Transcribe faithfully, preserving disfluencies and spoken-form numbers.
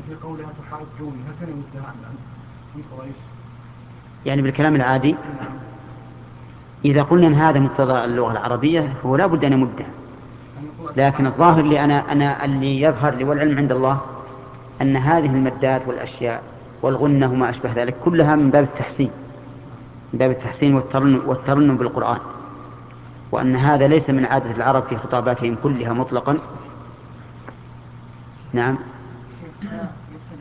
في قولها تحاجوني هل كان يدها من قريش؟ يعني بالكلام العادي. إذا قلنا أن هذا مقتضى اللغة العربية فهو لا بد أن يمده، لكن الظاهر اللي أنا, أنا اللي يظهر لي والعلم عند الله أن هذه المدات والأشياء والغنة وما أشبه ذلك كلها من باب التحسين، من باب التحسين والترنم, والترنم بالقرآن، وأن هذا ليس من عادة العرب في خطاباتهم كلها مطلقا. نعم.